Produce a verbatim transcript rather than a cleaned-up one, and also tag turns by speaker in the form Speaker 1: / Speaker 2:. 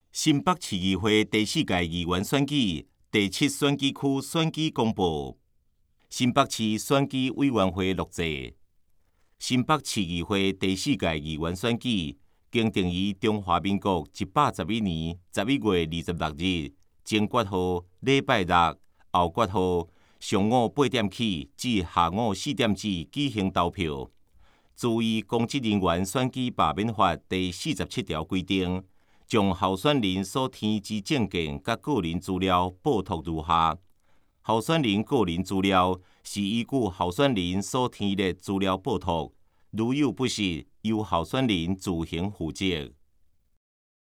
Speaker 1: 新北市议会第四届议员选举第七选举区选举公布。新北市选举委员会录制。新北市议会第四届议员选举，经定于中华民国一百十一年十一月二十六日前决號禮拜六、後決號上午八點起至下午四點止舉行投票。注意公職人員選舉罷免法第四十七條規定，將候選人所填之證件甲個人資料報讀如下：候選人個人資料是依據候選人所填列資料報讀，如有不實，由候選人自行負責。